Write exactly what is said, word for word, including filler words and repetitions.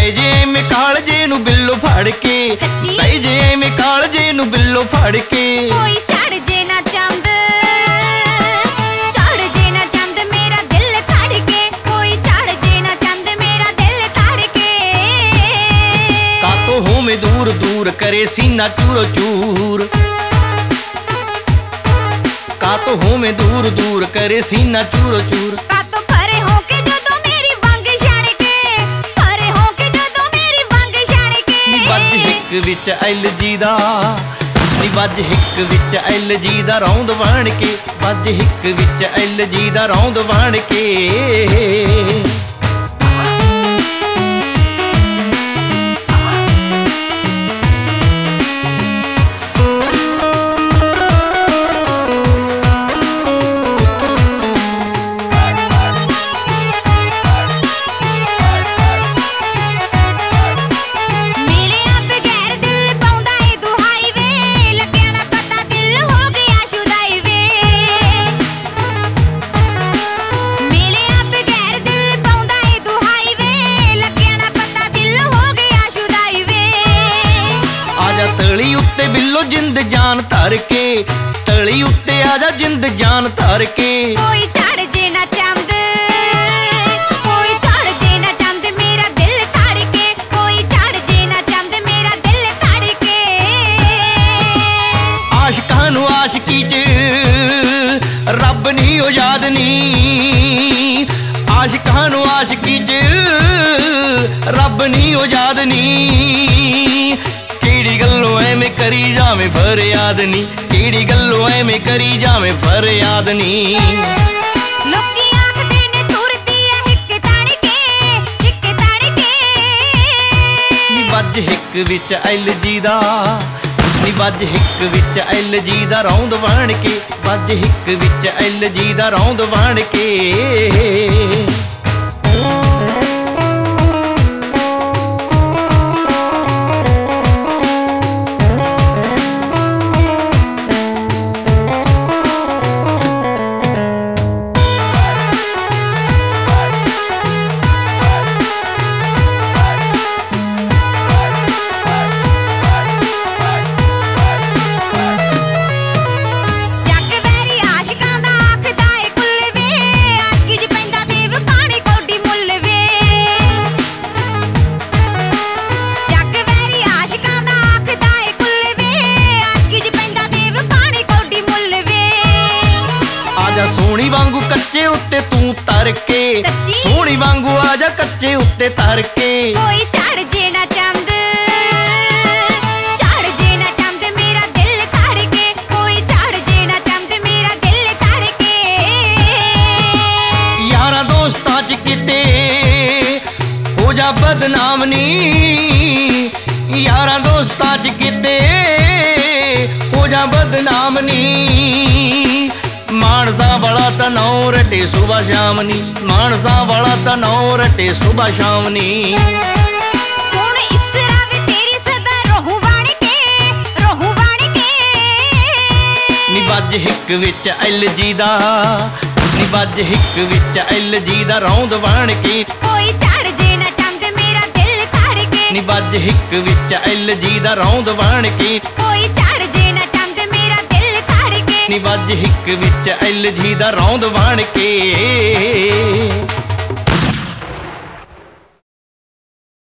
ਬਹਿ ਜੇ ਐਵੇਂ ਕਾਲਜੇ ਨੂੰ ਬਿੱਲੋ ਫੜ ਕੇ, ਬਹਿ ਜੇ ਐਵੇਂ ਕਾਲਜੇ ਨੂੰ ਬਿੱਲੋ ਫੜ ਕੇ। ਕੋਈ ਚੜ ਜੇ ਨਾ ਚੰਦ, ਚੜ ਜੇ ਨਾ ਚੰਦ ਮੇਰਾ ਦਿਲ ਧੜ ਕੇ, ਕੋਈ ਚੜ ਜੇ ਨਾ ਚੰਦ ਮੇਰਾ ਦਿਲ ਧੜ ਕੇ। ਕਾਤੋਂ ਹੋਵੇਂ ਦੂਰ ਦੂਰ ਕਰੇ ਸੀਨਾ ਚੂਰੋ ਚੂਰ, ਕਾਤੋਂ ਹੋਵੇਂ ਦੂਰ ਦੂਰ ਕਰੇ ਸੀਨਾ ਚੂਰੋ ਚੂਰ। ਕਾਤੋਂ ਪਰੇ ਹੋ ਕੇ ਜਦੋਂ ਮੇਰੀ ਵੰਗ ਛਣ ਕੇ, ਪਰੇ ਹੋ ਕੇ ਜਦੋਂ ਮੇਰੀ ਵੰਗ ਛਣ ਕੇ। ਨੀ ਵੱਜ ਹਿੱਕ ਵਿੱਚ ਐਲ ਜੀ ਦਾ, ਨੀ ਵੱਜ ਹਿੱਕ ਵਿੱਚ ਐਲ ਜੀ ਦਾ ਰੌਂਦ ਬਣ ਕੇ, ਵੱਜ ਹਿੱਕ ਵਿੱਚ ਐਲ ਜੀ ਦਾ ਰੌਂਦ ਬਣ ਕੇ। ਤਲੀ ਉੱਤੇ ਬਿੱਲੋ ਜਿੰਦ ਜਾਨ ਧਰ ਕੇ, ਤਲੀ ਉੱਤੇ ਆ ਜਾ ਜਿੰਦ ਜਾਨ ਧਰ ਕੇ। ਕੋਈ ਚੜ ਜੇ ਨਾ ਚੰਦ, ਕੋਈ ਚੜ ਜੇ ਨਾ ਚੰਦ ਮੇਰਾ ਦਿਲ ਧੜ ਕੇ, ਕੋਈ ਚੜ ਜੇ ਨਾ ਚੰਦ ਮੇਰਾ ਦਿਲ ਧੜ ਕੇ। ਆਸ਼ਿਕਾਂ ਨੂੰ ਆਸ਼ਕੀ 'ਚ ਰੱਬ ਨੀ ਉਹ ਯਾਦ ਨੀ, ਆਸ਼ਿਕਾਂ ਨੂੰ ਆਸ਼ਕੀ 'ਚ ਰੱਬ ਨੀ ਉਹ ਯਾਦ ਨੀ। ਕਿਹੜੀ ਗੱਲੋਂ ਐਵੇਂ ਕਰੀ ਜਾਵੇਂ ਫਰਿਆਦ ਨੀ, ਕਿਹੜੀ ਗੱਲੋਂ ਐਵੇਂ ਕਰੀ ਜਾਵੇਂ ਫਰਿਆਦ ਨੀ। ਲੋਕੀ ਆਖਦੇ ਨੇ ਤੁਰਦੀ ਐ ਹਿੱਕ ਤਣ ਕੇ, ਹਿੱਕ ਤਣ ਕੇ। ਨੀ ਵੱਜ ਹਿੱਕ ਵਿੱਚ ਐਲ ਜੀ ਦਾ, ਨੀ ਵੱਜ ਹਿੱਕ ਵਿੱਚ ਐਲ ਜੀ ਦਾ ਰੌਂਦ ਬਣ ਕੇ, ਵੱਜ ਹਿੱਕ ਵਿੱਚ ਐਲ ਜੀ ਦਾ ਰੌਂਦ ਬਣ ਕੇ। ਸੋਹਣੀ ਵਾਂਗੂ ਕੱਚੇ ਉੱਤੇ ਤੂੰ ਤਰ ਕੇ, ਸੋਹਣੀ ਵਾਂਗੂ ਆ ਜਾ ਕੱਚੇ ਉੱਤੇ ਤਰ ਕੇ। ਕੋਈ ਚੜ ਜੇ ਨਾ ਚੰਦ, ਚੜ ਜੇ ਨਾ ਚੰਦ ਮੇਰਾ ਦਿਲ ਧੜ ਕੇ, ਕੋਈ ਚੜ ਜੇ ਨਾ ਚੰਦ ਮੇਰਾ ਦਿਲ ਧੜ ਕੇ। ਯਾਰਾਂ ਦੋਸਤਾਂ 'ਚ ਕਿਤੇ ਹੋ ਜਾ ਬਦਨਾਮ ਨੀ, ਯਾਰਾਂ ਦੋਸਤਾਂ 'ਚ ਕਿਤੇ ਹੋ ਜਾ ਬਦਨਾਮ ਨੀ। ਮਾਨਸਾ ਵਾਲਾ ਤਾਂ ਨੌ ਰਟੇ ਸੁਬਾ ਸ਼ਾਮ ਨੀ, ਮਾਨਸਾ ਵਾਲਾ ਤਾਂ ਨੌ ਰਟੇ ਸੁਬਾ ਸ਼ਾਮ ਨੀ। ਸੁਣ ਇਸਰਾ ਵੇ ਤੇਰੀ ਸਦਾ ਰਹੂ ਬਣ ਕੇ, ਰਹੂ ਬਣ ਕੇ। ਨੀ ਵੱਜ ਹਿੱਕ ਵਿੱਚ ਐਲ ਜੀ ਦਾ, ਨੀ ਵੱਜ ਹਿੱਕ ਵਿੱਚ ਐਲ ਜੀ ਦਾ ਰੌਂਦ ਬਣ ਕੇ। ਕੋਈ ਚੜ ਜੇ ਨਾ ਚੰਦ ਮੇਰਾ ਦਿਲ ਧੜ ਕੇ, ਨੀ ਵੱਜ ਹਿੱਕ ਵਿੱਚ ਐਲ ਜੀ ਦਾ ਰੌਂਦ ਬਣ ਕੇ। ਕੋਈ ਚੜ ਜੇ ਨਾ ਚੰਦ ਮੇਰਾ ਦਿਲ ਧੜ ਕੇ, ਨੀ ਵੱਜ ਹਿੱਕ ਵਿੱਚ ਐਲ ਜੀ ਦਾ ਰੌਂਦ ਬਣ ਕੇ।